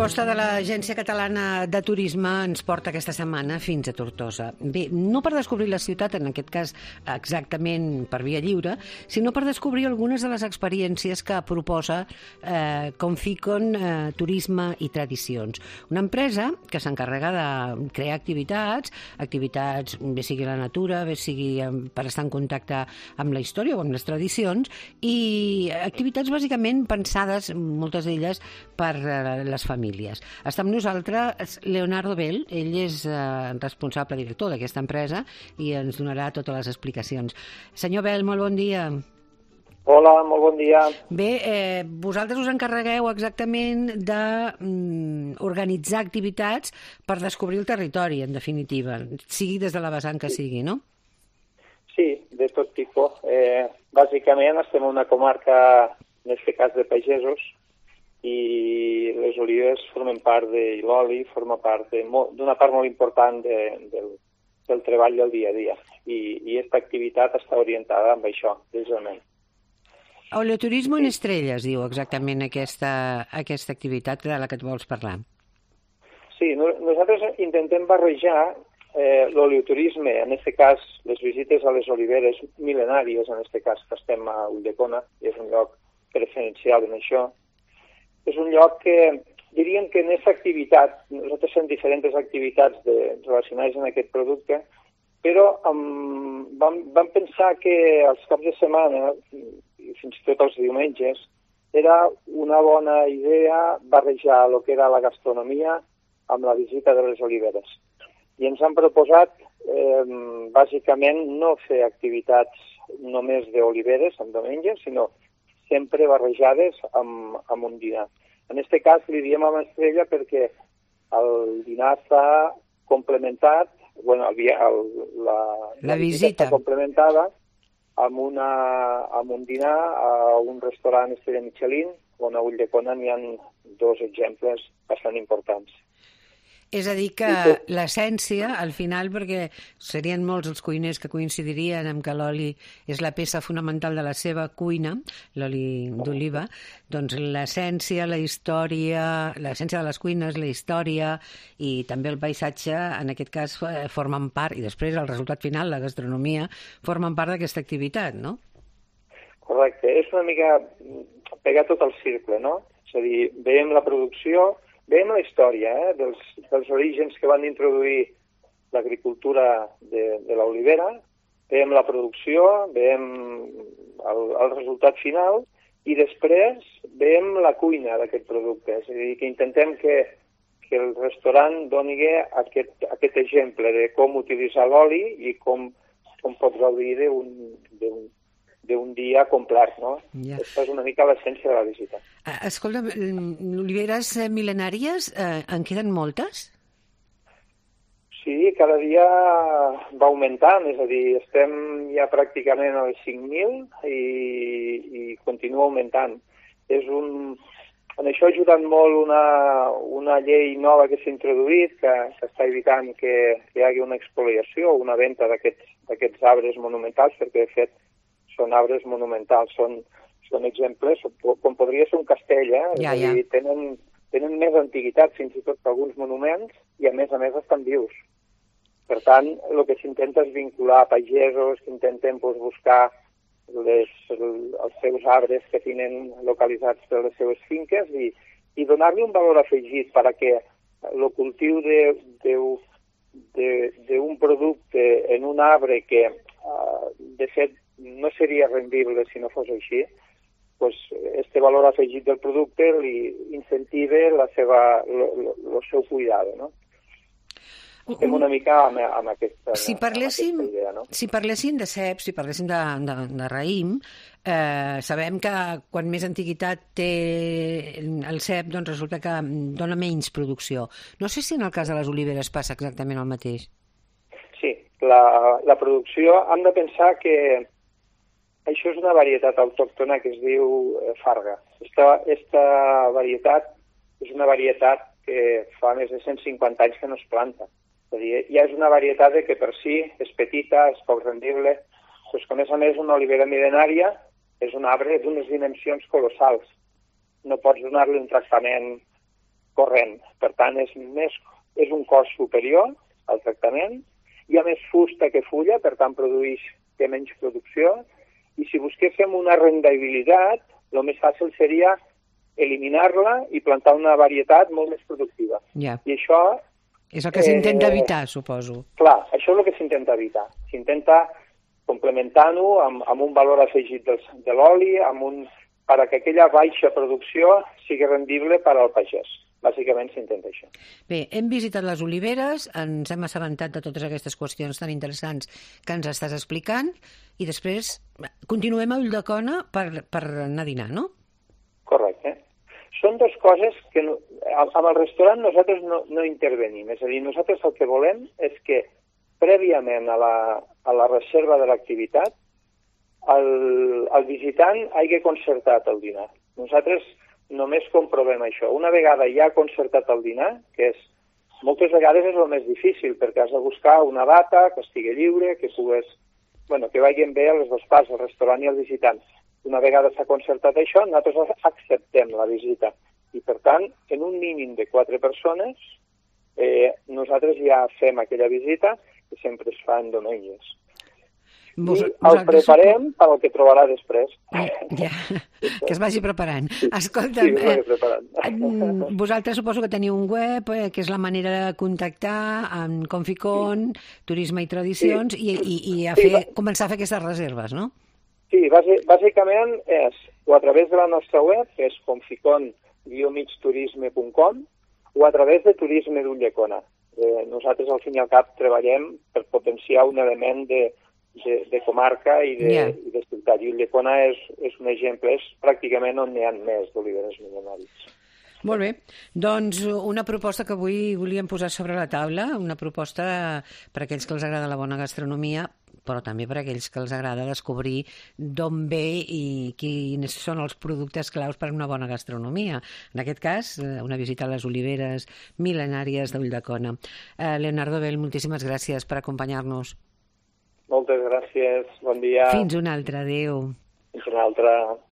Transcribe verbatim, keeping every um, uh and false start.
proposta de l'Agència Catalana de Turisme ens porta aquesta setmana fins a Tortosa. Bé, no per descobrir la ciutat, en aquest cas exactament per via lliure, sinó per descobrir algunes de les experiències que proposa eh, Conficon eh, Turisme i Tradicions. Una empresa que s'encarrega de crear activitats, activitats bé sigui a la natura, bé sigui per estar en contacte amb la història o amb les tradicions, i activitats bàsicament pensades, moltes d'elles, per eh, les famílies. Està amb nosaltres Leonardo Bell, ell és eh, responsable director d'aquesta empresa i ens donarà totes les explicacions. Senyor Bell, molt bon dia. Hola, molt bon dia. Bé, eh, vosaltres us encarregueu exactament d'organitzar mm, activitats per descobrir el territori, en definitiva, sigui des de la vessant que sigui, no? Sí, de tot tipus. Eh, bàsicament estem en una comarca, en aquest cas, de pagesos, i les olives formen part de i l'oli forma part d'una part molt important de, del, del treball del dia a dia. I, i aquesta activitat està orientada amb això, precisament. Oleoturismo en estrelles, diu exactament aquesta, aquesta activitat de la que et vols parlar. Sí, no, nosaltres intentem barrejar eh, l'oleoturisme, en aquest cas les visites a les oliveres mil·lenàries, en aquest cas que estem a Ulldecona, i és un lloc preferencial en això. És un lloc que, diríem que en aquesta activitat, nosaltres fem diferents activitats de, relacionades amb aquest producte, però um, vam, vam pensar que els caps de setmana, i fins i tot els diumenges, era una bona idea barrejar el que era la gastronomia amb la visita de les oliveres. I ens han proposat, eh, bàsicament, no fer activitats només d'oliveres en diumenges, sinó sempre barrejades amb, amb un dinar. En aquest cas li diem a l'estrella perquè el dinar està complementat, bueno, el, el, la, la, la visita està complementada amb, una, amb un dinar a un restaurant estrella Michelin, on a Ulldecona n'hi ha dos exemples bastant importants. És a dir que l'essència, al final, perquè serien molts els cuiners que coincidirien amb que l'oli és la peça fonamental de la seva cuina, l'oli d'oliva, doncs l'essència, la història, l'essència de les cuines, la història i també el paisatge, en aquest cas, formen part, i després el resultat final, la gastronomia, formen part d'aquesta activitat, no? Correcte. És una mica pegar tot el circle, no? És a dir, veiem la producció, veiem la història eh, dels, dels orígens que van introduir l'agricultura de, de l'olivera, veiem la producció, veiem el, el resultat final i després veiem la cuina d'aquest producte. És a dir, que intentem que, que el restaurant doni aquest, aquest exemple de com utilitzar l'oli i com, com pot gaudir d'un d'un dia complet, no? Ja. Aquesta és una mica l'essència de la visita. Escolta, oliveres mil·lenàries, eh, en queden moltes? Sí, cada dia va augmentant, és a dir, estem ja pràcticament a les cinc mil i, i continua augmentant. És un... En això ha ajudat molt una, una llei nova que s'ha introduït, que, que està evitant que, que hi hagi una expoliació o una venda d'aquests arbres monumentals, perquè de fet són arbres monumentals, són, són exemples, com podria ser un castell, eh? Ja, ja. Dir, tenen, tenen més antiguitat fins i tot que alguns monuments i a més a més estan vius. Per tant, el que s'intenta és vincular pagesos, que intentem pues, buscar les, els seus arbres que tenen localitzats per les seves finques i, i donar-li un valor afegit perquè el cultiu d'un producte en un arbre que, de fet, no seria rendible si no fos així, pues, este valor afegit del producte li incentiva la seva, el seu cuidado, no? Estem una mica amb, amb, aquesta, si parléssim, amb aquesta idea, no? Si parléssim de ceps, si parléssim de, de, de raïm, eh, sabem que quan més antiguitat té el cep, doncs resulta que dona menys producció. No sé si en el cas de les oliveres passa exactament el mateix. Sí, la, la producció, hem de pensar que això és una varietat autòctona que es diu farga. Esta, esta varietat és una varietat que fa més de cent cinquanta anys que no es planta. És a dir, ja és una varietat que per si és petita, és poc rendible, doncs que a més a més una olivera mil·lenària és un arbre d'unes dimensions colossals. No pots donar-li un tractament corrent. Per tant, és, més, és un cost superior al tractament, hi ha més fusta que fulla, per tant, produeix té menys producció, i si busquéssim una rendibilitat, el més fàcil seria eliminar-la i plantar una varietat molt més productiva. Ja. I això... És el que s'intenta eh, evitar, suposo. Clar, això és el que s'intenta evitar. S'intenta complementar-ho amb, amb un valor afegit del, de l'oli, amb un, perquè aquella baixa producció sigui rendible per al pagès. Bàsicament s'intenta això. Bé, hem visitat les oliveres, ens hem assabentat de totes aquestes qüestions tan interessants que ens estàs explicant i després continuem a Ulldecona per, per anar a dinar, no? Correcte. Són dues coses que no, amb el restaurant nosaltres no, no intervenim. És a dir, nosaltres el que volem és que prèviament a la, a la reserva de l'activitat el, el visitant hagi concertat el dinar. Nosaltres només comprovem això. Una vegada ja ha concertat el dinar, que és, moltes vegades és el més difícil, perquè has de buscar una data que estigui lliure, que pugues, bueno, que vagin bé a les dues parts, el restaurant i el visitant. Una vegada s'ha concertat això, nosaltres acceptem la visita. I, per tant, en un mínim de quatre persones, eh, nosaltres ja fem aquella visita, que sempre es fa en diumenges. Vos, I el preparem per al que trobarà després. Ja, que es vagi preparant. Escolta, sí, es vagi preparant. Eh, vosaltres suposo que teniu un web, eh, que és la manera de contactar amb Conficon, sí. Turisme i Tradicions, sí. i, i, i a fer, sí, començar a fer aquestes reserves, no? Sí, bàsicament és o a través de la nostra web, que és conficon guió mig turisme punt com, o a través de Turisme d'Ulldecona. Eh, nosaltres, al fin i al cap, treballem per potenciar un element de, de, de comarca i de, yeah. i de ciutat. I Ulldecona és, és un exemple, és pràcticament on n'hi ha més d'oliveres mil·lenaris. Molt bé. Doncs una proposta que avui volíem posar sobre la taula, una proposta per a aquells que els agrada la bona gastronomia, però també per a aquells que els agrada descobrir d'on ve i quins són els productes claus per a una bona gastronomia. En aquest cas, una visita a les oliveres mil·lenàries d'Ulldecona. Eh, Leonardo Bell, moltíssimes gràcies per acompanyar-nos. Moltes gràcies, bon dia. Fins una altra, adéu. Fins una altra.